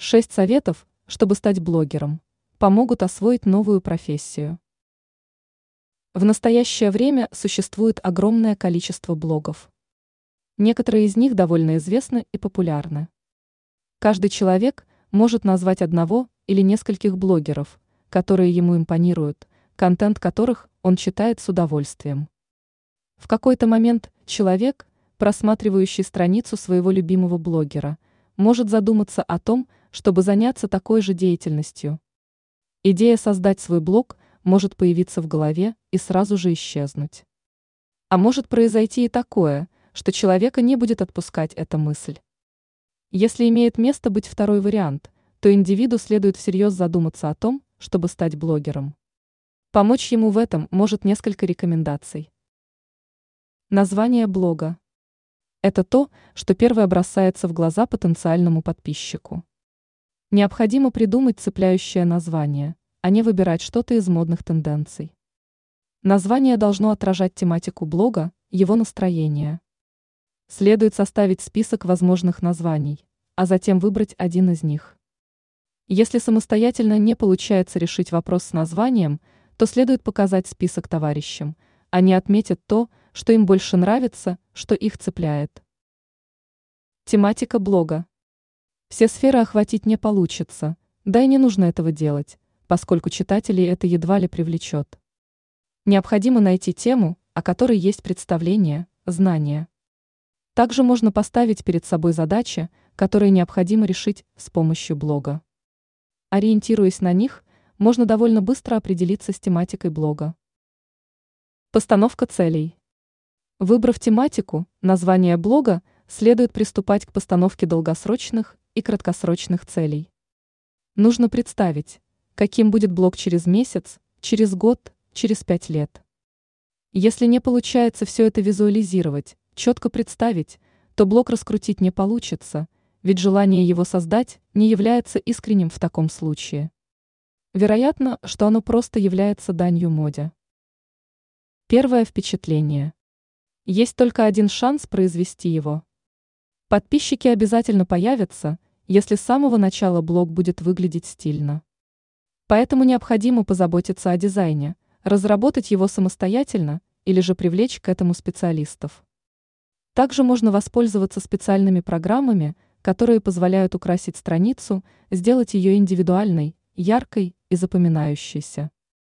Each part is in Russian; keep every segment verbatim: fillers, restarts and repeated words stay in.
Шесть советов, чтобы стать блогером, помогут освоить новую профессию. В настоящее время существует огромное количество блогов. Некоторые из них довольно известны и популярны. Каждый человек может назвать одного или нескольких блогеров, которые ему импонируют, контент которых он читает с удовольствием. В какой-то момент человек, просматривающий страницу своего любимого блогера, может задуматься о том, чтобы заняться такой же деятельностью. Идея создать свой блог может появиться в голове и сразу же исчезнуть. А может произойти и такое, что человека не будет отпускать эта мысль. Если имеет место быть второй вариант, то индивиду следует всерьез задуматься о том, чтобы стать блогером. Помочь ему в этом может несколько рекомендаций. Название блога. Это то, что первое бросается в глаза потенциальному подписчику. Необходимо придумать цепляющее название, а не выбирать что-то из модных тенденций. Название должно отражать тематику блога, его настроение. Следует составить список возможных названий, а затем выбрать один из них. Если самостоятельно не получается решить вопрос с названием, то следует показать список товарищам. Они отметят то, что им больше нравится, что их цепляет. Тематика блога. Все сферы охватить не получится, да и не нужно этого делать, поскольку читателей это едва ли привлечет. Необходимо найти тему, о которой есть представление, знания. Также можно поставить перед собой задачи, которые необходимо решить с помощью блога. Ориентируясь на них, можно довольно быстро определиться с тематикой блога. Постановка целей. Выбрав тематику, название блога, следует приступать к постановке долгосрочных и краткосрочных целей. Нужно представить, каким будет блог через месяц, через год, через пять лет. Если не получается все это визуализировать, четко представить, то блог раскрутить не получится, ведь желание его создать не является искренним в таком случае. Вероятно, что оно просто является данью моде. Первое впечатление. Есть только один шанс произвести его. Подписчики обязательно появятся, если с самого начала блог будет выглядеть стильно. Поэтому необходимо позаботиться о дизайне, разработать его самостоятельно или же привлечь к этому специалистов. Также можно воспользоваться специальными программами, которые позволяют украсить страницу, сделать ее индивидуальной, яркой и запоминающейся.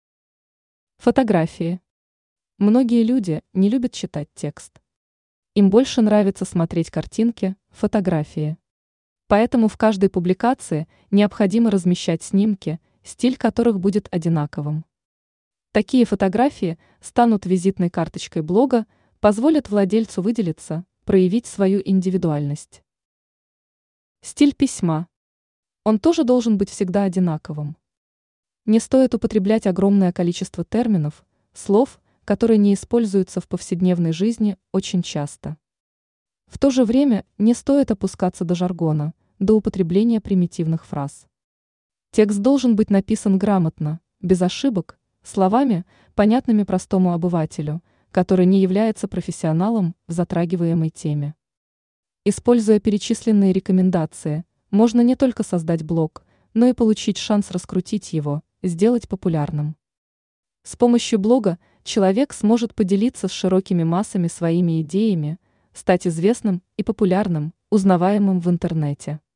Фотографии. Многие люди не любят читать текст. Им больше нравится смотреть картинки, фотографии. Поэтому в каждой публикации необходимо размещать снимки, стиль которых будет одинаковым. Такие фотографии станут визитной карточкой блога, позволят владельцу выделиться, проявить свою индивидуальность. Стиль письма. Он тоже должен быть всегда одинаковым. Не стоит употреблять огромное количество терминов, слов, которые не используются в повседневной жизни очень часто. В то же время не стоит опускаться до жаргона, до употребления примитивных фраз. Текст должен быть написан грамотно, без ошибок, словами, понятными простому обывателю, который не является профессионалом в затрагиваемой теме. Используя перечисленные рекомендации, можно не только создать блог, но и получить шанс раскрутить его, сделать популярным. С помощью блога человек сможет поделиться с широкими массами своими идеями, стать известным и популярным, узнаваемым в интернете.